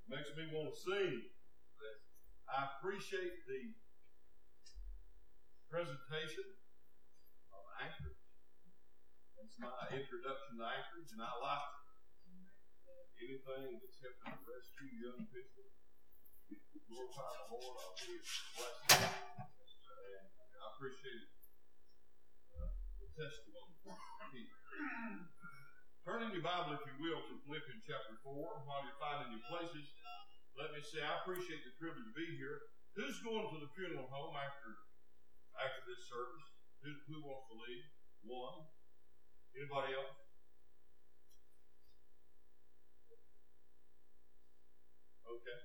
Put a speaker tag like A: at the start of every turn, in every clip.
A: Makes me want to sing. I appreciate the presentation of Anchorage. That's my introduction to Anchorage, and I like anything that's helping to rescue young people. Glorify the Lord, I'll be blessed. And I appreciate the testimony. Turn in your Bible, if you will, to Philippians chapter 4. While you're finding your places, let me say I appreciate the privilege to be here. Who's going to the funeral home after this service? Who wants to leave? One. Anybody else? Okay.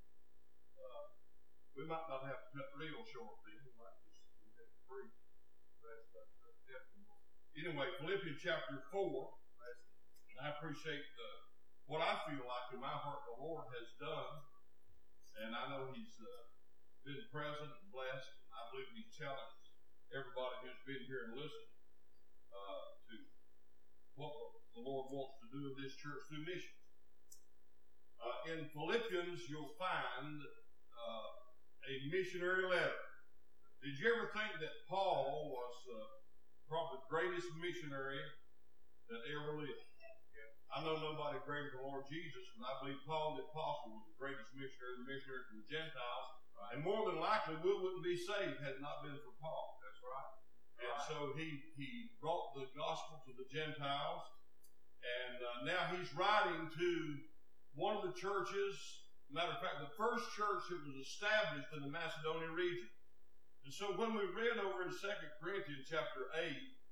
A: We might not have to cut real short then. We might just go ahead and preach. Anyway, Philippians chapter 4. And I appreciate what I feel like in my heart the Lord has done. And I know He's been present and blessed. And I believe He's challenged everybody who's been here and listened to what the Lord wants to do in this church through missions. In Philippians, you'll find a missionary letter. Did you ever think that Paul was probably the greatest missionary that ever lived? I know nobody greater than the Lord Jesus, and I believe Paul the Apostle was the greatest missionary to the Gentiles. Right. And more than likely, we wouldn't be saved had it not been for Paul. That's right. And so he brought the gospel to the Gentiles, and now he's writing to one of the churches. Matter of fact, the first church that was established in the Macedonian region. And so when we read over in 2 Corinthians chapter 8,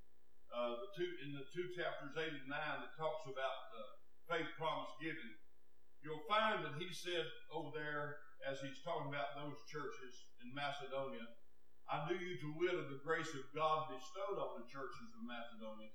A: in the two chapters 8 and 9 that talks about faith promise giving, you'll find that he said over there, as he's talking about those churches in Macedonia, I do you to wit of the grace of God bestowed on the churches of Macedonia,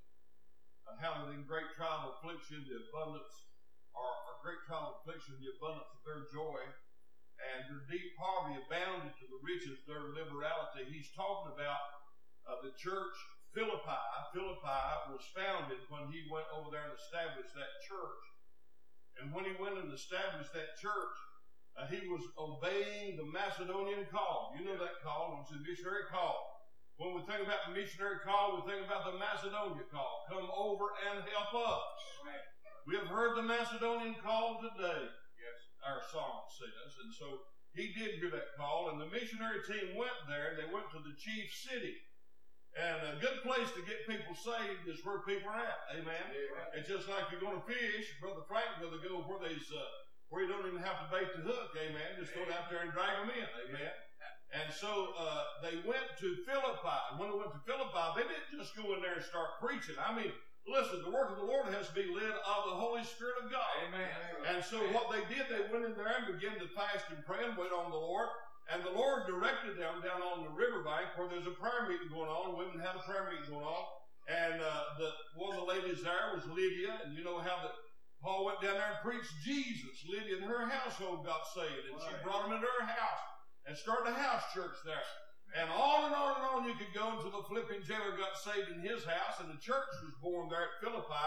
A: how that in great trial of affliction, the abundance, or great trial of affliction, the abundance of their joy, and their deep poverty abounded to the riches of their liberality. He's talking about the church Philippi. Philippi was founded when he went over there and established that church. And when he went and established that church, he was obeying the Macedonian call. You know that call. It's a missionary call. When we think about the missionary call, we think about the Macedonian call. Come over and help us. We have heard the Macedonian call today, yes, our song says. And so he did hear that call, and the missionary team went there, and they went to the chief city. And a good place to get people saved is where people are at. Amen? Amen. It's just like you're going to fish. Brother Frank will go where you don't even have to bait the hook. Amen. Just go out there and drag them in. Amen. And so they went to Philippi. When they went to Philippi, they didn't just go in there and start preaching. I mean, listen, the work of the Lord has to be led of the Holy Spirit of God. Amen. And so what they did, they went in there and began to fast and pray and wait on the Lord. And the Lord directed them down on the riverbank where there's a prayer meeting going on. Women had a prayer meeting going on. And one of the ladies there was Lydia. And you know how that Paul went down there and preached Jesus. Lydia and her household got saved. And she brought them into her house and started a house church there. And on and on and on you could go until the Philippian jailer got saved in his house. And the church was born there at Philippi.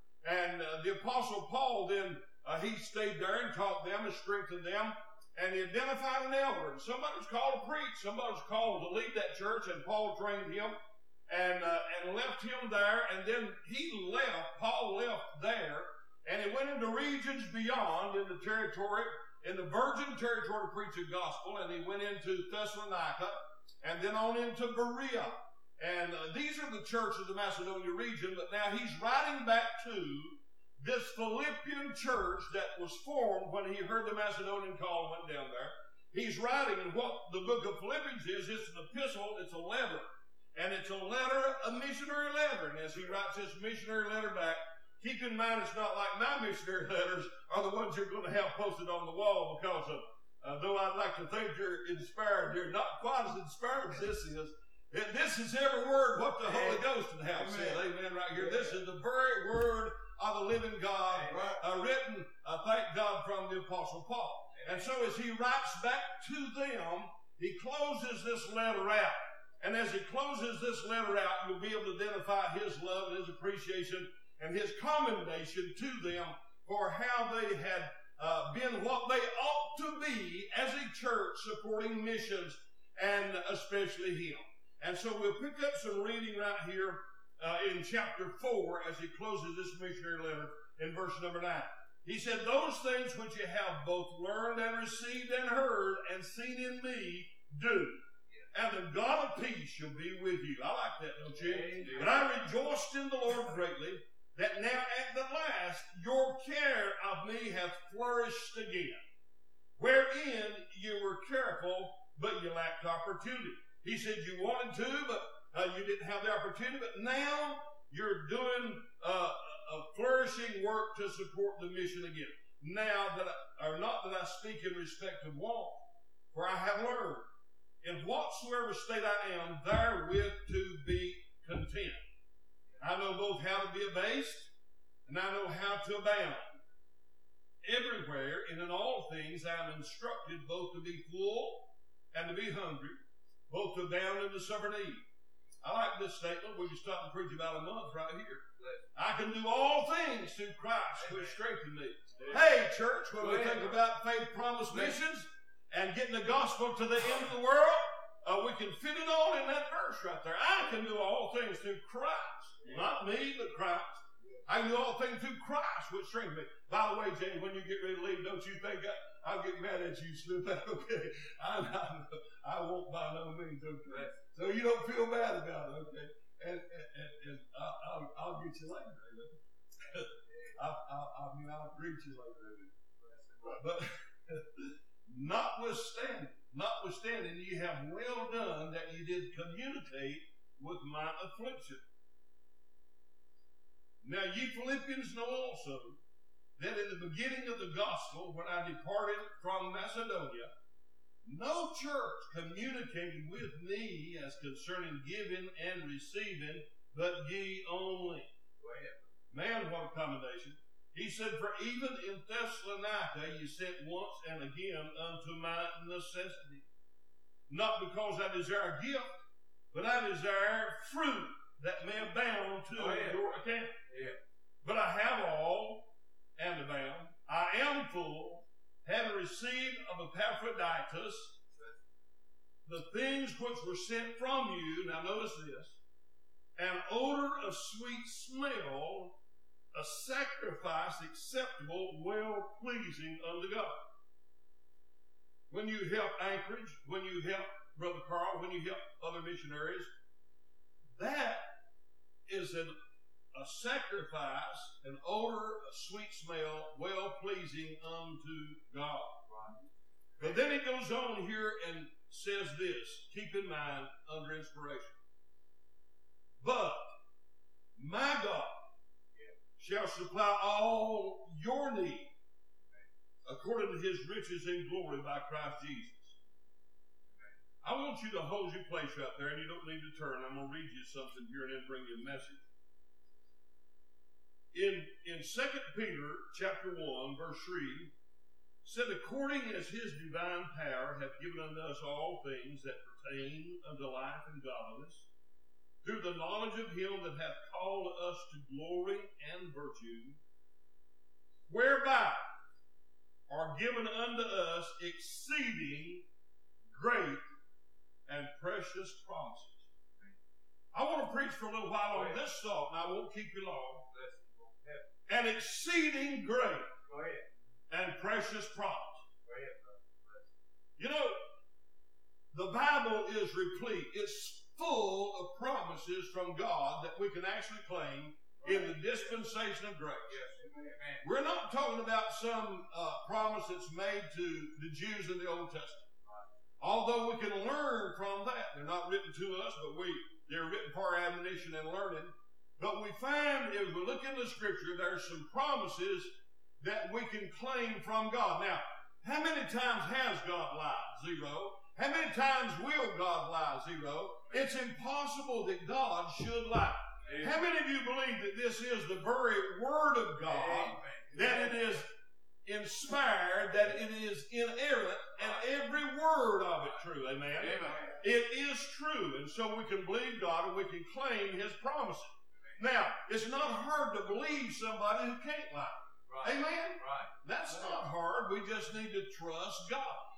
A: And the Apostle Paul then, he stayed there and taught them and strengthened them. And he identified an elder. And somebody was called to preach. Somebody was called to lead that church. And Paul trained him and left him there. And then he left. Paul left there. And he went into regions beyond in the territory, in the virgin territory to preach the gospel. And he went into Thessalonica. And then on into Berea. And these are the churches of the Macedonia region. But now he's writing back to this Philippian church that was formed when he heard the Macedonian call and went down there. He's writing, and what the book of Philippians is, it's an epistle, it's a letter. And it's a letter, a missionary letter. And as he writes this missionary letter back, keep in mind it's not like my missionary letters are the ones you're going to have posted on the wall, because though I'd like to think you're inspired, you're not quite as inspired as this is. This is every word what the Holy Ghost would have said. Amen. Right here. This is the very word of the living God, written, thank God, from the Apostle Paul. And so as he writes back to them, he closes this letter out. And as he closes this letter out, you'll be able to identify his love and his appreciation and his commendation to them for how they had been what they church supporting missions, and especially him. And so we'll pick up some reading right here in chapter 4 as he closes this missionary letter in verse number 9. He said, those things which you have both learned and received and heard and seen in me, do. And the God of peace shall be with you. I like that, don't you? Amen. But I rejoiced in the Lord greatly, that now at the last your care of me hath flourished again, wherein you were careful, but you lacked opportunity. He said you wanted to, but you didn't have the opportunity. But now you're doing a flourishing work to support the mission again. Now not that I speak in respect of want, for I have learned in whatsoever state I am, therewith to be content. I know both how to be abased, and I know how to abound. Everywhere and in all things I am instructed both to be full and to be hungry, both to abound and to suffer need. I like this statement. We can stop and preach about a month right here. I can do all things through Christ who strengthens me. Hey, church, when we think about faith promise missions and getting the gospel to the end of the world, we can fit it all in that verse right there. I can do all things through Christ. Not me, but Christ. I can do all things through Christ which strengthens me. By the way, Jane, when you get ready to leave, don't you think I'll get mad at you, slip out, okay? I won't by no means, okay? So you don't feel bad about it, okay? And I'll get you later, amen. I'll greet you later, amen. But notwithstanding, you have well done that you did communicate with my affliction. Now ye Philippians know also that in the beginning of the gospel, when I departed from Macedonia, no church communicated with me as concerning giving and receiving, but ye only. Man, what a commendation. He said, for even in Thessalonica ye sent once and again unto my necessity. Not because I desire a gift, but I desire fruit that may abound to your account. But I have all and abound. I am full, having received of Epaphroditus the things which were sent from you. Now notice this. An odor of sweet smell, a sacrifice acceptable, well-pleasing unto God. When you help Anchorage, when you help Brother Carl, when you help other missionaries, that is a sacrifice, an odor, a sweet smell, well-pleasing unto God. Right. But then it goes on here and says this, keep in mind, under inspiration. But my God shall supply all your need according to his riches in glory by Christ Jesus. I want you to hold your place right there, and you don't need to turn. I'm going to read you something here and then bring you a message. In 2 Peter chapter 1, verse 3, said, according as his divine power hath given unto us all things that pertain unto life and godliness, through the knowledge of him that hath called us to glory and virtue, whereby are given unto us exceeding great and precious promises. I want to preach for a little while on this thought, and I won't keep you long. An exceeding great and precious promise. You know, the Bible is replete. It's full of promises from God that we can actually claim in the dispensation of grace. We're not talking about some promise that's made to the Jews in the Old Testament. Although we can learn from that. They're not written to us, but they're written for our admonition and learning. But we find, if we look in the Scripture, there's some promises that we can claim from God. Now, how many times has God lied? Zero. How many times will God lie? Zero. It's impossible that God should lie. Amen. How many of you believe that this is the very Word of God, Amen. That it is inspired, that it is inerrant, and every word of it true? Amen? Amen. It is true, and so we can believe God and we can claim His promises. Now, it's not hard to believe somebody who can't lie. Right. Amen? Right. That's not hard. We just need to trust God.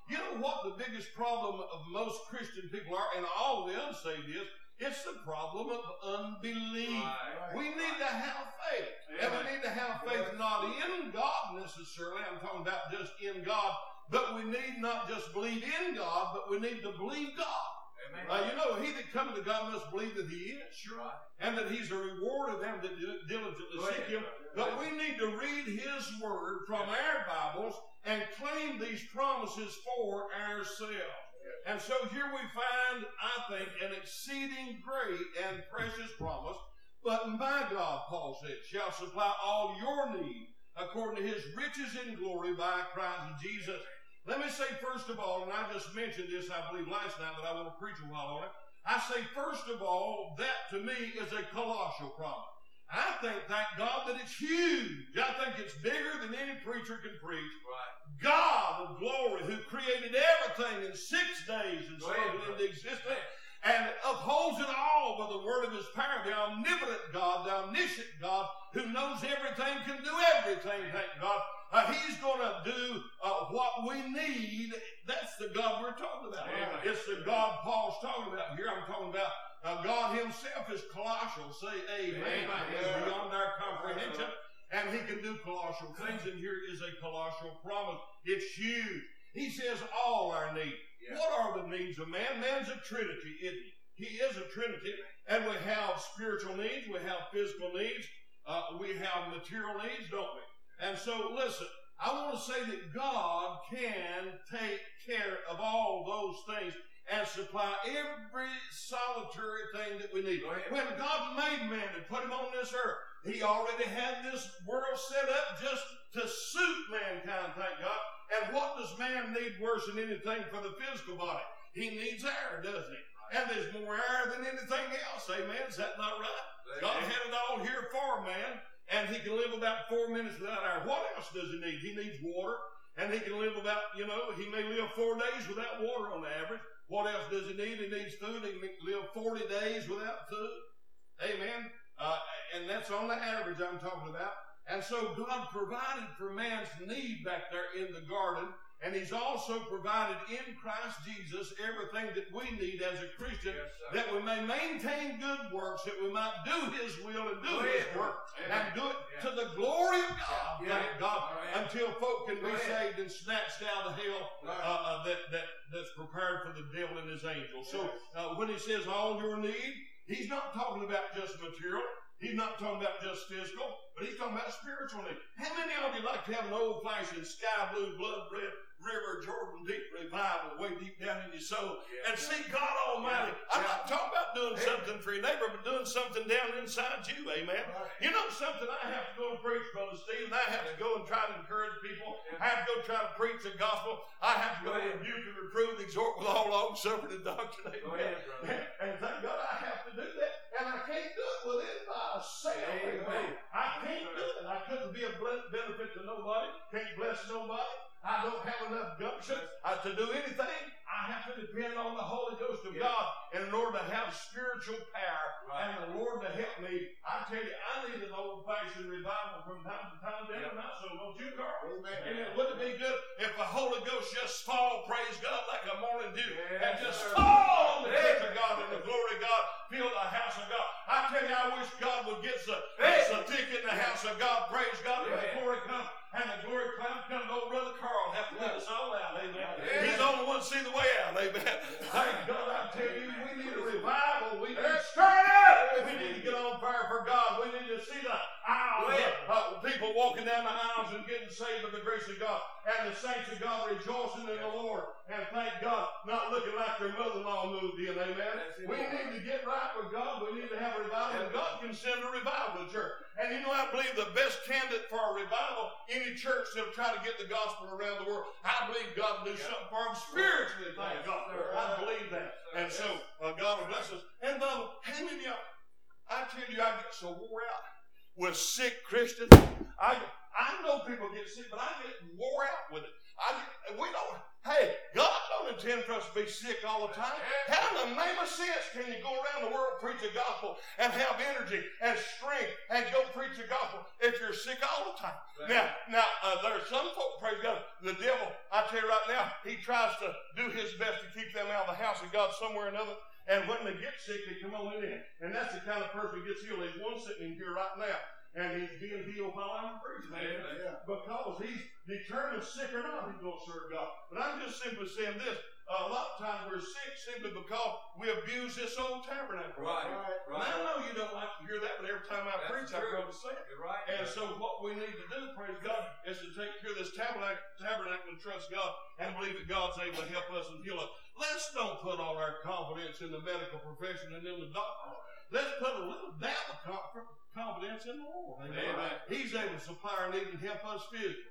A: You know what the biggest problem of most Christian people are, and all the unsaved is? It's the problem of unbelief.
B: Right.
A: We need to have faith. And we need to have faith not in God necessarily. I'm talking about just in God. But we need not just believe in God, but we need to believe God. You know, he that cometh to God must believe that he is.
B: Right.
A: And that he's a reward of them that diligently seek him. But we need to read his word from our Bibles and claim these promises for ourselves. And so here we find, I think, an exceeding great and precious promise. But my God, Paul said, shall supply all your need according to his riches in glory by Christ Jesus. Let me say first of all, and I just mentioned this, I believe, last night, but I want to preach a while on it. I say first of all, that to me is a colossal promise. I think, thank God, that it's huge. I think it's bigger than any preacher can preach. Right. God of glory, who created everything in 6 days and spoke it into existence, and upholds it all by the word of his power, the omnipotent God, the omniscient God, who knows everything, can do everything, thank God. He's going to do what we need. That's the God we're talking about. Amen. It's the God Paul's talking about here. I'm talking about God himself is colossal. Say amen. It's beyond our comprehension. And he can do colossal things. And here is a colossal promise. It's huge. He says all our needs. Yeah. What are the needs of man? Man's a trinity, isn't he? He is a trinity. And we have spiritual needs. We have physical needs. We have material needs, don't we? And so, listen, I want to say that God can take care of all those things and supply every solitary thing that we need. When God made man and put him on this earth, he already had this world set up just to suit mankind, thank God. And what does man need worse than anything for the physical body? He needs air, doesn't he? And there's more air than anything else. Amen? Is that not right? God had it all here for man. And he can live about 4 minutes without air. What else does he need? He needs water. And he can live about, he may live 4 days without water on the average. What else does he need? He needs food. He can live 40 days without food. Amen. And that's on the average I'm talking about. And so God provided for man's need back there in the garden. And he's also provided in Christ Jesus everything that we need as a Christian, that we may maintain good works, that we might do his will and do his work, and do it to the glory of God, thank God, until folk can be saved and snatched out of hell that's prepared for the devil and his angels. So when he says all your need, he's not talking about just material. He's not talking about just physical, but he's talking about spiritual need. How many of you like to have an old-fashioned sky blue, blood red river Jordan deep revival way deep down in your soul and see God Almighty? I'm not talking about doing something for your neighbor, but doing something down inside you. Amen. You know something? I have to go and preach, Brother Steve, and I have to go and try to encourage people. I have to go try to preach the gospel. I have to go and rebuke and reprove and exhort with all long-suffering and doctrine. Amen. And thank God I have to do that. And I can't do it within myself. Amen. I can't do it. I couldn't be a benefit to nobody. Can't bless nobody. I don't have enough gumption to do anything. I have to depend on the Holy Ghost of God. And in order to have spiritual power and the Lord to help me, I tell you, I need an old-fashioned revival from time to time down in my soul. Don't you, Carl? Amen. Wouldn't it be good if the Holy Ghost just fall, praise God, like a morning dew, and just fall on the church of God and the glory of God, fill the house of God. I tell you, I wish God would get a ticket in the house of God, praise God, and the glory comes. And the glory cloud comes, old Brother Carl have to let us all out, amen. He's the only one to see the way out, amen. Thank God, I tell you, we need a revival. We need to start up. We need to get on fire for God. We need to see the aisles of people walking down the aisles and getting saved by the grace of God. And the saints of God rejoicing in the Lord. And thank God, not looking like their mother-in-law moved in, amen. We need to get right with God. We need to have a revival. And God can send a revival to the church. And you know, I believe the best candidate for a revival, any church that'll try to get the gospel around the world, I believe God will do something for them spiritually, thank God. I believe that. And so, God will bless us. And how many of y'all, I tell you, I get so wore out with sick Christians. I know people get sick, but I get wore out with it. God don't
B: intend for us to be sick all the time. How in the name of sense can you go around the world, preach the gospel, and have energy and strength and go preach the gospel if you're sick all the time? Now, there are some folk, praise God, the devil, I tell you right now, he tries to do his best to keep them out of the house of God somewhere or another. And when they get sick, they come on in. And that's the kind of person who gets healed. There's one sitting in here right now. And he's being healed while I'm preaching. Because he's determined, sick or not, he's going to serve God. But I'm just simply saying this. A lot of times we're sick simply because we abuse this old tabernacle.
C: Right.
B: And I know you don't like to hear that, but every time I preach, I go to say it.
C: You're right.
B: And so what we need to do, praise God, is to take care of this tabernacle and trust God and believe that God's able to help us and heal us. Let's don't put all our confidence in the medical profession and in the doctor. Let's put a little dab of confidence in the Lord.
C: Amen.
B: He's able to supply our need and help us physically.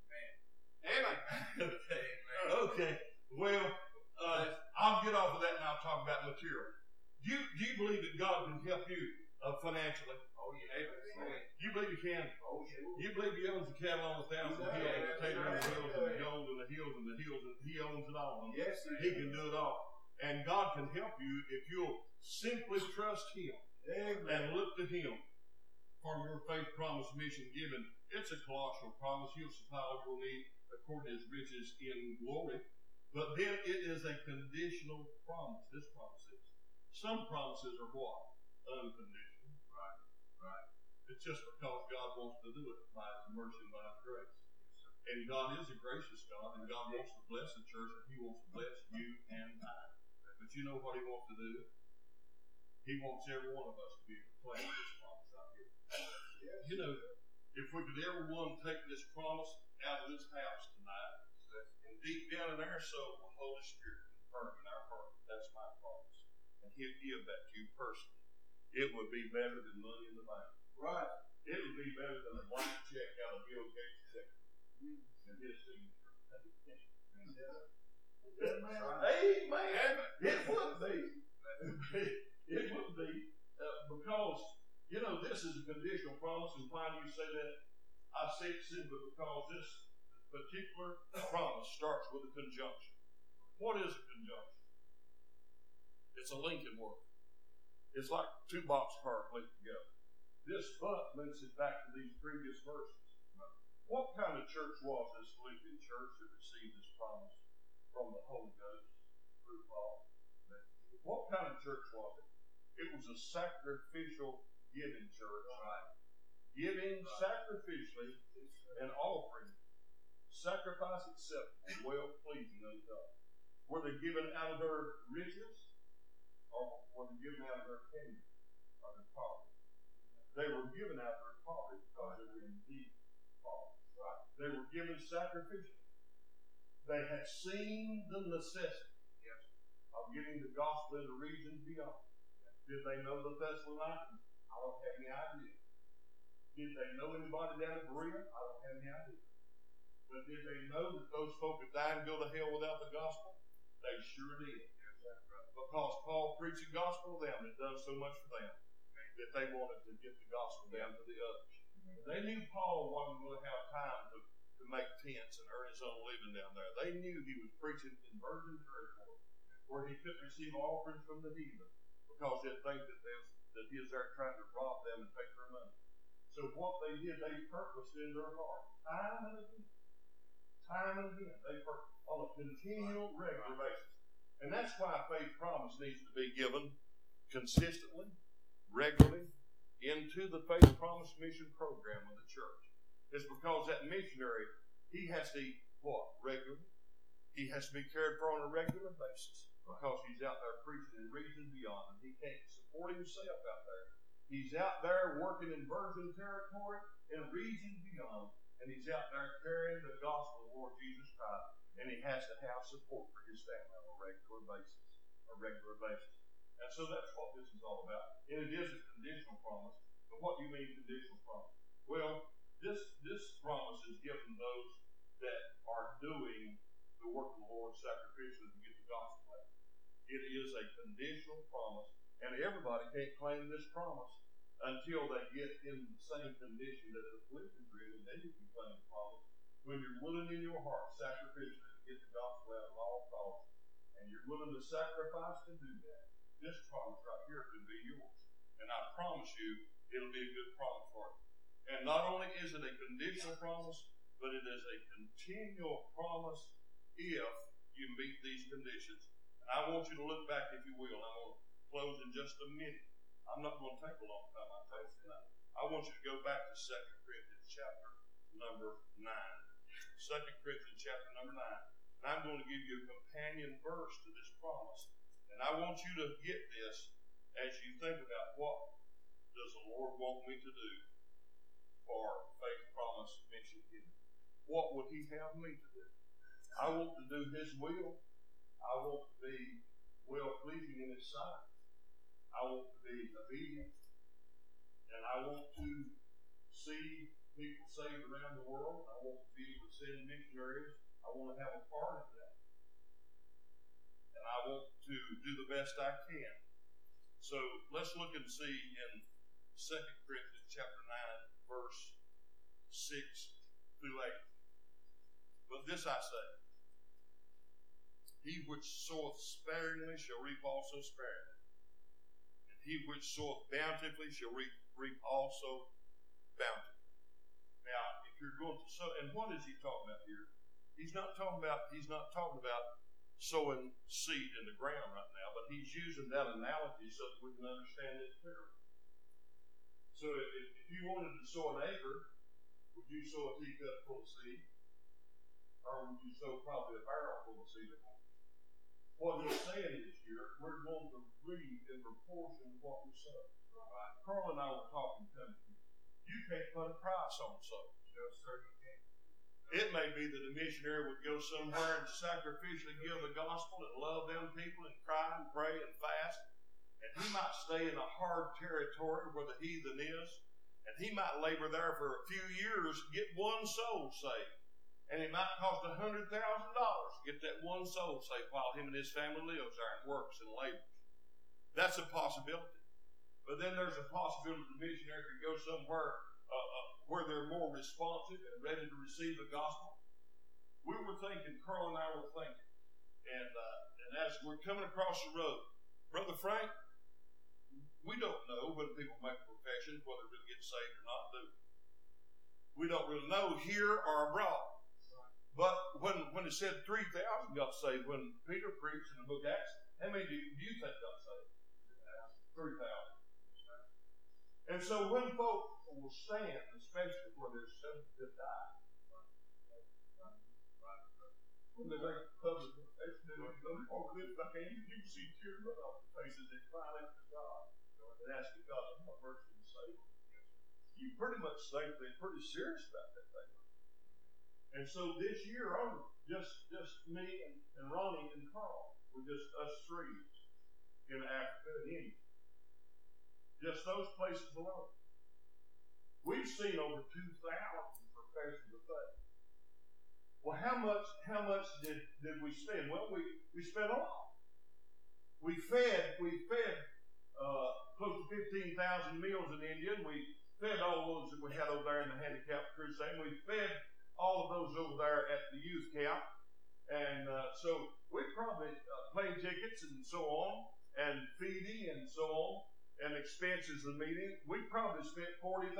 C: Amen.
B: Okay. Well, I'll get off of that and I'll talk about material. Do you believe that God can help you financially?
C: Oh, yeah. Amen.
B: You believe He can?
C: Oh, yeah.
B: You believe He owns the cattle on 1,000 hills, the potato on the hills, and the gold and the hills and the hills, and He owns it all.
C: Yes,
B: He can do it all. And God can help you if you'll simply trust Him.
C: Amen.
B: And look to Him for your faith, promise, mission given. It's a colossal promise. He'll supply all your need according to His riches in glory. But then it is a conditional promise. This promise is. Some promises are what? Unconditional. Right. It's just because God wants to do it by His mercy and by His grace. And God is a gracious God, and God wants to bless the church, and He wants to bless you and I. But you know what He wants to do? He wants every one of us to be able to claim this promise out here. You know, if we could ever one take this promise out of this house tonight, and deep down in our soul, the Holy Spirit confirm in our heart, that's my promise. And He'll give that to you personally. It would be better than money in the bank. Right. It would be better than a blank check out of Bill Gates' check. And his signature. Amen. It would be. It would be. Because, you know, this is a conditional promise, and why do you say that? I say it simply because this particular promise starts with a conjunction. What is a conjunction? It's a linking word. It's like two boxcars linked together. This but links it back to these previous verses. What kind of church was this Philippian church that received this promise from the Holy Ghost through Paul? What kind of church was it? It was a sacrificial giving church. Right. Giving sacrificially and offering. Sacrifice acceptable, well pleasing unto God. Were they given out of their riches? Or were they given out of their kingdom? Or their poverty? They were given out of their poverty because they were in deep poverty. Right? They were given sacrificially. They had seen the necessity of getting the gospel into regions beyond. Did they know the Thessalonians? I don't have any idea. Did they know anybody down in Berea? I don't have any idea. But did they know that those folk would die and go to hell without the gospel? They sure did. Because Paul preached the gospel to them, it done so much for them that they wanted to get the gospel down to the others. They knew Paul wasn't going to have time to make tents and earn his own living down there. They knew he was preaching in virgin territory where he couldn't receive offerings from the heathen because they'd think that he was there trying to rob them and take their money. So what they did, they purposed in their heart, time and again, they purposed on a continual, regular basis. And that's why faith promise needs to be given consistently, regularly, into the faith promise mission program of the church. It's because that missionary, he has to eat what? Regularly. He has to be cared for on a regular basis because he's out there preaching in regions beyond, and he can't support himself out there. He's out there working in virgin territory in regions beyond, and he's out there carrying the gospel of Lord Jesus Christ, and he has to have support for his family on a regular basis. And so that's what this is all about. And it is a conditional promise. But what do you mean conditional promise? Well, this promise is given those that are doing the work of the Lord sacrificially to get the gospel out. It is a conditional promise, and everybody can't claim this promise until they get in the same condition that the Philippians are in, and then you can claim the promise when you're willing in your heart sacrificially to get the gospel out at all costs and you're willing to sacrifice to do that, this promise right here can be yours. And I promise you, it'll be a good promise for you. And not only is it a conditional promise, but it is a continual promise if you meet these conditions. And I want you to look back, if you will. I'm going to close in just a minute. I'm not going to take a long time, I tell you tonight. I want you to go back to 2 Corinthians chapter number 9. 2 Corinthians chapter number 9. And I'm going to give you a companion verse to this promise. And I want you to get this as you think about what does the Lord want me to do for Faith Promise Mission Hill. What would He have me to do? I want to do His will. I want to be well-pleasing in His sight. I want to be obedient. And I want to see people saved around the world. I want to be able to send missionaries. I want to have a part of that. And I want to do the best I can. So let's look and see in 2 Corinthians chapter 9, verse 6 through 8. But this I say, he which soweth sparingly shall reap also sparingly, and he which soweth bountifully shall reap also bountifully. Now, if you're going to sow, and what is he talking about here? He's not talking about sowing seed in the ground right now, but he's using that analogy so that we can understand it clearly. So if you wanted to sow an acre, would you sow a teacup full of seed? Or would you sow probably a barrel full of seed? What he's saying is here, we're going to reap in proportion to what we sow. Right. Carl and I were talking to him. You can't put a price on sowing. No, sir, you can't. It may be that a missionary would go somewhere and sacrificially give the gospel and love them people and cry and pray and fast. And he might stay in a hard territory where the heathen is. And he might labor there for a few years to get one soul saved. And it might cost $100,000 to get that one soul saved while him and his family lives there and works and labors. That's a possibility. But then there's a possibility the missionary could go somewhere where they're more responsive and ready to receive the gospel. We were thinking, Carl and I were thinking, and as we're coming across the road, Brother Frank, we don't know when people make a profession whether they're going to get saved or not, do we? We don't really know here or abroad. But when it said 3,000 got saved, when Peter preached in the book of Acts, how many do you think got saved? 3,000. And so when folk will stand, especially where there's some that die, when they make public confession, you can see tears run off their faces and cry out to God and ask God to have mercy and save them. You pretty much think they're pretty serious about that thing. And so this year only, just me and Ronnie and Carl, we're just us three in Africa and India. Just those places alone. We've seen over 2,000 professions of faith. Well, how much did we spend? Well, we spent a lot. We fed close to 15,000 meals in India, and we fed all those that we had over there in the Handicap Crusade. We fed all of those over there at the youth camp. And so we probably plane tickets and so on, and feeding and so on, and expenses of the meeting, we probably spent $40,000.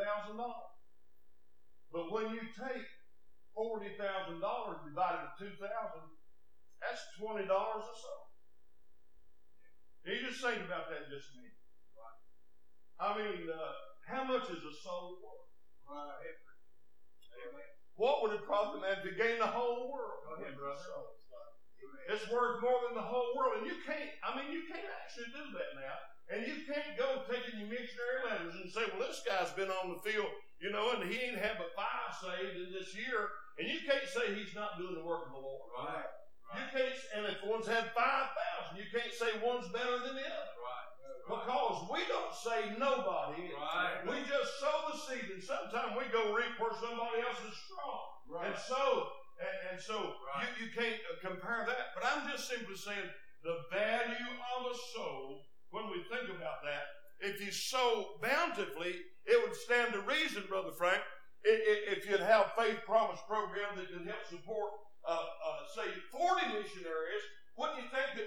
B: But when you take $40,000 divided by 2,000, that's $20 a soul. You just think about that just a minute. Right. I mean, how much is a soul worth? Right. What would it profit man to gain the whole world? Go ahead, brother. It's worth more than the whole world. And you can't actually do that now. And you can't go taking your missionary letters and say, well, this guy's been on the field, and he ain't had but 5 saved in this year. And you can't say he's not doing the work of the Lord. Right. You can't, and if one's had 5,000, you can't say one's better than the other. Right. Because we don't say nobody. Right. We just sow the seed, and sometimes we go reap where somebody else is strong. Right. And so right. you can't compare that. But I'm just simply saying the value of a soul, when we think about that, if you sow bountifully, it would stand to reason, Brother Frank, if you'd have Faith Promise program that could help support, say, 40 missionaries, wouldn't you think that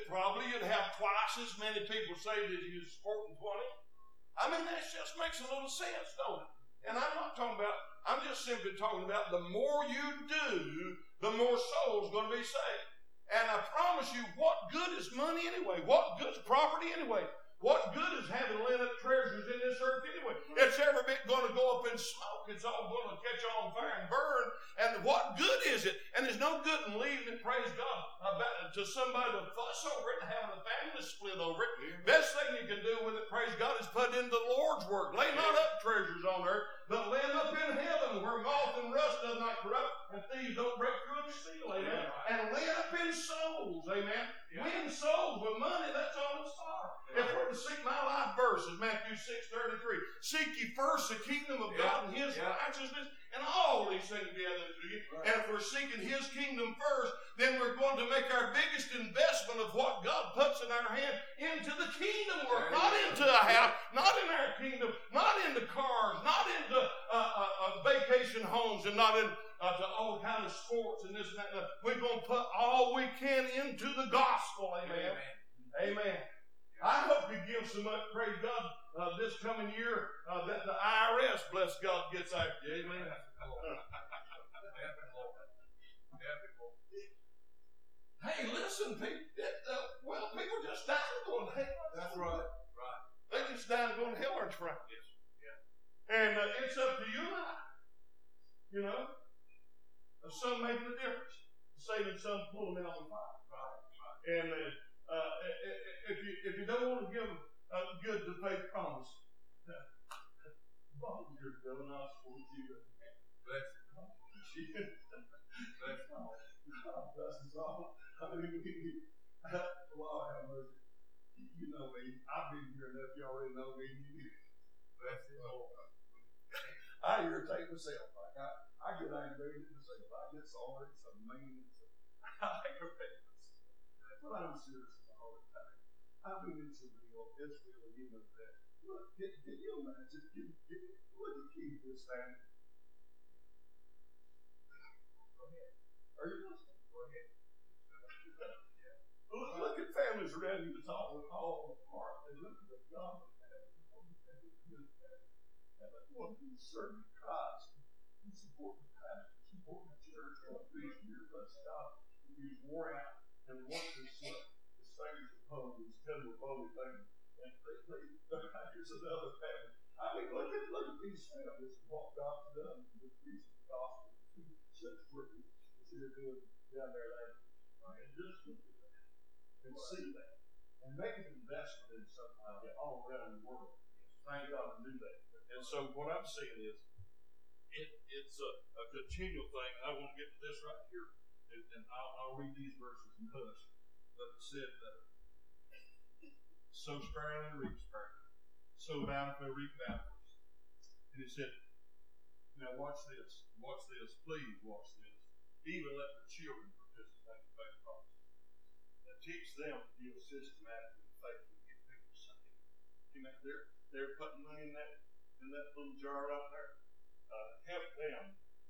B: probably you'd have twice as many people saved as you support in 20. I mean, that just makes a little sense, don't it? And I'm just simply talking about the more you do, the more souls going to be saved. And I promise you, what good is money anyway? What good is property anyway? What good is having laid up treasures in this earth anyway? It's every bit going to go up in smoke. It's all going to catch on fire and burn. And what good is it? And there's no good in leaving it, praise God, to somebody to fuss over it and having a family split over it. Best thing you can do with it, praise God, is put it into the Lord's work. Lay not up treasures on earth, but lay them up in heaven where moth and rust does not corrupt and thieves don't break through and steal. Amen. And lay it up in souls. Amen. Win souls with money, that's all it's for. If we're to seek my life verses, Matthew 6:33, seek ye first the kingdom of God and His righteousness, and all these things be added to you. And if we're seeking His kingdom first, then we're going to make our biggest investment of what God puts in our hand into the kingdom work, not into a house, not in our kingdom, not into cars, not into vacation homes, and not in to all kind of sports and this and that. We're going to put all we can into the gospel. Amen. Amen. I hope you give so much, praise God, this coming year that the IRS, bless God, gets after you. Amen. Hey, listen, people, people just died and going to hell. That's right. They just died and going to hell, aren't you, right? Yes. Yeah. And it's up to you and I. You know? Some making a difference. Saving some, pulling out of the fire. Right. And if you don't want to give a good to faith promise, Bob, you're going to support you. Bless you. Bless all. Bless us all. I mean, Lord have mercy. You know me. I've been here enough. You already know me. Bless you. I irritate myself. I get angry at myself. I get sorry. It's a mean. I aggravate myself. But I'm serious all the time. I mean, it's real. It's really, you know that. Look, can you imagine? Look at Keith this time. Go ahead. Are you listening? Go ahead. Look at families around you that's all apart. They look at the God of heaven. And they want to serve Christ and support the pastor, support the church. What these years, let's stop. He's wore out and wants his fingers opposed, his temple opposed, and here's another family. I mean, look at these families and what God's done with preaching the gospel to such workers as they're doing down there lately. And just look at that and see that and make an investment in something like that all around the world. Thank God to do that. And so what I'm saying is, it's a continual thing. I want to get to this right here, and I'll read these verses in hush. But it said, sow sparingly, reap sparingly. Sow bountifully, reap bountifully. And it said, now watch this, please watch this. Even let the children participate in faith promises. Now teach them to deal systematically and faithfully to get people saved. Amen. They're putting money in that little jar right there. Help them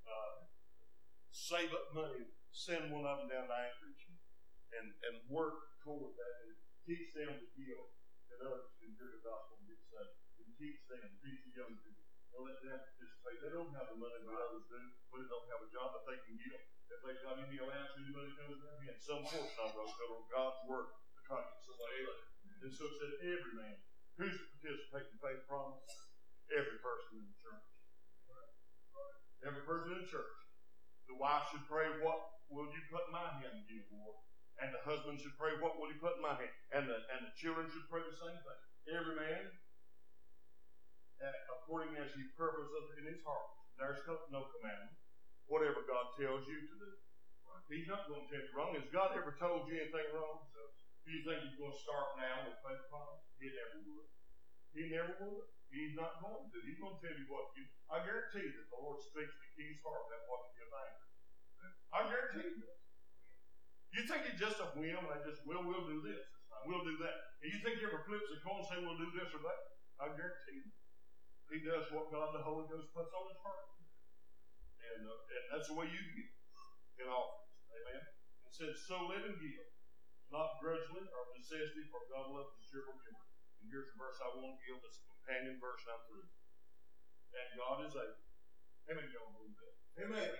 B: save up money, send one of them down to Anchorage and work toward that and teach them to give that others can hear the gospel and get saved. And teach the young people. Don't let them participate. They don't have the money that others do, but they don't have a job that they can give. If they've got any allowance, anybody comes in their hand, some portion of those go on God's work to try to get somebody else. And so it said, every man who's to participate in faith promise, every person in the church. Every person in the church. The wife should pray, what will you put in my hand to give, Lord? And the husband should pray, what will you put in my hand? And the children should pray the same thing. Every man, according as he purposes in his heart. There's no commandment. Whatever God tells you to do. He's not going to tell you wrong. Has God ever told you anything wrong? So, do you think he's going to start now with faith promise? He never would. He never would. He's not going to. He's going to tell you what to do. I guarantee that the Lord speaks to Keith's heart about what to give thanks. I guarantee you that. You think it's just a whim and we'll do this. We'll do that. And you think he ever flips a coin and say we'll do this or that? I guarantee you. He does what God the Holy Ghost puts on his heart. And that's the way you give in offerings. Amen. It says, so live and give. not grudgingly or necessity, for God loves a cheerful giver. And here's the verse I want to give. It's a companion verse, and I'm through. And God is able. How many of y'all believe that?
A: Amen.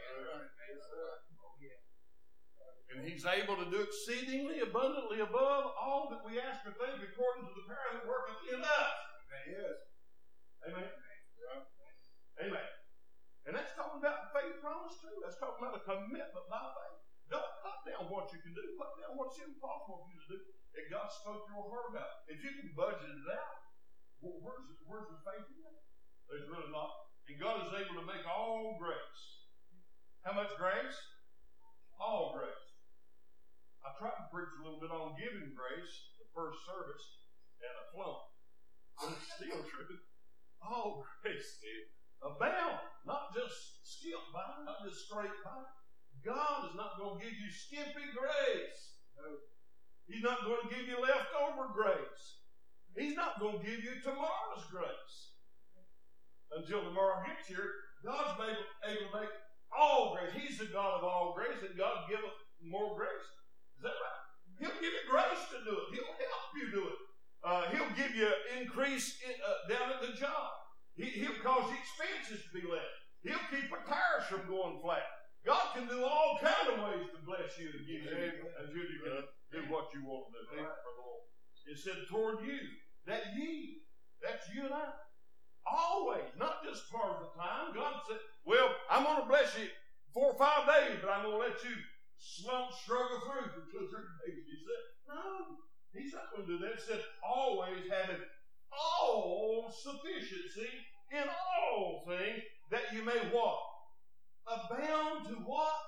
B: And He's able to do exceedingly abundantly above all that we ask or think, according to the power that worketh in us.
A: Yes.
B: Amen. Amen. And that's talking about faith promise too. That's talking about a commitment by faith. Don't put down what you can do. Put down what's impossible for you to do. And God spoke to your heart about it. If you can budget it out, where's the faith in that? There's really not. And God is able to make all grace. How much grace? All grace. I tried to preach a little bit on giving grace, the first service, and a flunk. But it's still true. All grace abound, not just skip by, not just straight by. God is not going to give you skimpy grace. No. He's not going to give you leftover grace. He's not going to give you tomorrow's grace. Until tomorrow gets here, God's able to make all grace. He's the God of all grace, and God giveth more grace. Is that right? He'll give you grace to do it. He'll help you do it. He'll give you increase down at the job. He'll cause the expenses to be less. He'll keep the tires from going flat. God can do all kinds of ways to bless you and give you until you can do what you want to do for the Lord. It said toward you, that ye, that's you and I. Always, not just part of the time. God said, well, I'm going to bless you 4 or 5 days, but I'm going to let you struggle through for 2 or 3 days. He said, no, He's not going to do that. He said, always having all sufficiency in all things, that you may what? Abound to what?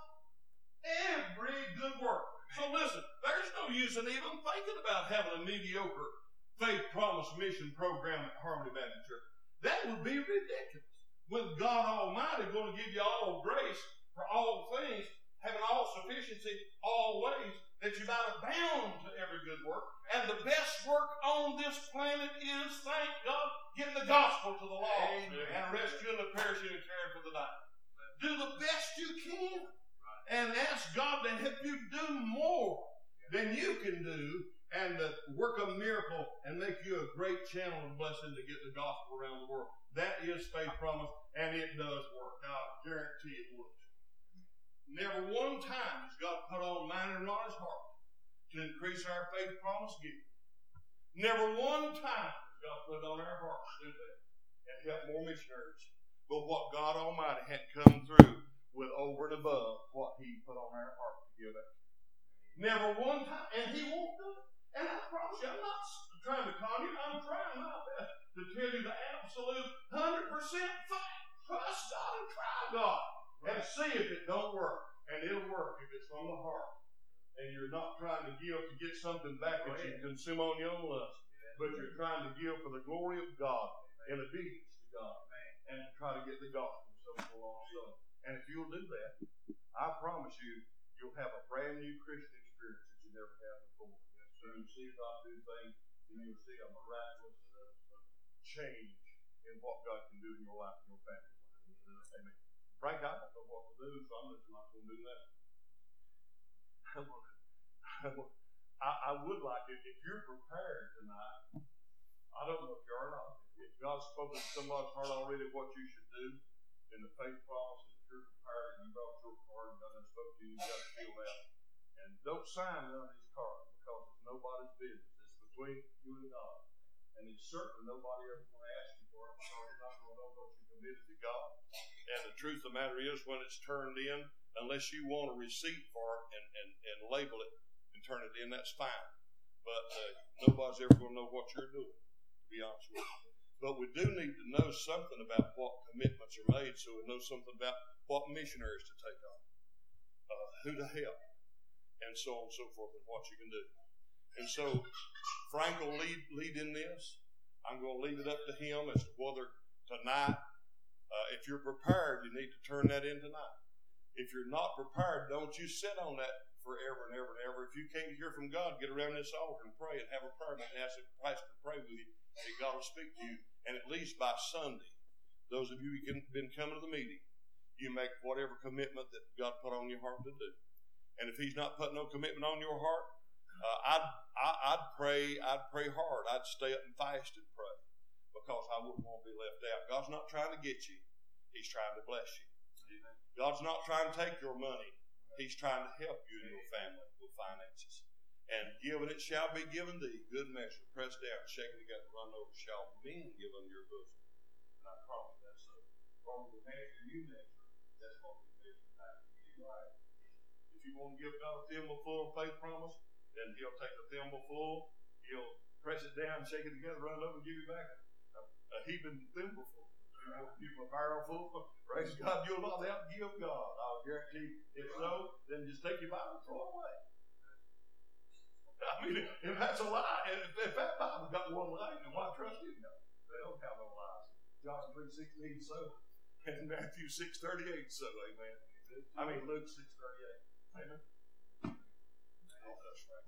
B: Every good work. So listen, there's no use in even thinking about having a mediocre faith promise mission program at Harmony Baptist Church. That would be ridiculous. With God Almighty going to give you all grace for all things, having all sufficiency all ways, that you might abound to every good work. And the best work on this planet is, thank God, getting the gospel to the lost and rescuing the perishing and caring for the dying. Do the best you can and ask God to help you do more than you can do, and to work a miracle and make you a great channel of blessing to get the gospel around the world. That is faith promise, and it does work. I guarantee it works. Never one time has God put on mine and on His heart to increase our faith promise giving. Never one time has God put on our heart to do that and help more missionaries. But what God Almighty had come through with over and above what He put on our heart to give it. Never one time, and He won't do it. And I promise you, I'm not trying to con you. I'm trying my best to tell you the absolute 100% fact. Trust God and try God. And see if it don't work. And it'll work if it's from the heart. And you're not trying to give to get something back that you can consume on your own lust. But you're trying to give for the glory of God in obedience to God. And to try to get the gospel so long. And if you'll do that, I promise you, you'll have a brand new Christian experience that you never had before. So you'll see God do things, and you'll see a miraculous change in what God can do in your life and your family. Amen. Frank, I don't know what to do, so I'm just not going to do that. I would like it if you're prepared tonight. I don't know if you are or not. If God's spoken to somebody's heart already what you should do in the faith promise, if you're prepared and you brought your card and God has spoken to you, you got to fill that. And don't sign none of these cards because it's nobody's business. It's between you and God. And it's certainly nobody ever going to ask you for it because you're not going to know what you committed to God. And the truth of the matter is, when it's turned in, unless you want a receipt for it and label it and turn it in, that's fine. But nobody's ever going to know what you're doing, to be honest with you. But we do need to know something about what commitments are made, so we know something about what missionaries to take on, who to help, and so on and so forth, and what you can do. And so Frank will lead in this. I'm going to leave it up to him as to whether tonight, if you're prepared, you need to turn that in tonight. If you're not prepared, don't you sit on that forever and ever and ever. If you can't hear from God, get around this altar and pray and have a prayer meeting and ask the pastor to pray with you, and God will speak to you. And at least by Sunday, those of you who have been coming to the meeting, you make whatever commitment that God put on your heart to do. And if He's not putting no commitment on your heart, I'd pray hard. I'd stay up and fast and pray because I wouldn't want to be left out. God's not trying to get you. He's trying to bless you. God's not trying to take your money. He's trying to help you and your family with finances. And give and it shall be given thee, good measure, pressed down, shaken together, run over, shall men give unto your bosom. And I promise that's so. From the measure you measure, that's what we measure back to you. Right? If you want to give God a thimble full of faith promise, then He'll take a thimble full, He'll press it down, shake it together, run it over, and give you back a heaping thimble full. Give a barrel full. Praise God, you'll not have to give God. I'll guarantee. If so, then just take your Bible and throw it away. I mean, if that's a lie, if that Bible got one lie, then why trust it? No, they don't have no lies. John 3:16, so, and Matthew 6:38, so, amen. I mean, Luke 6:38. Amen. Oh, that's right.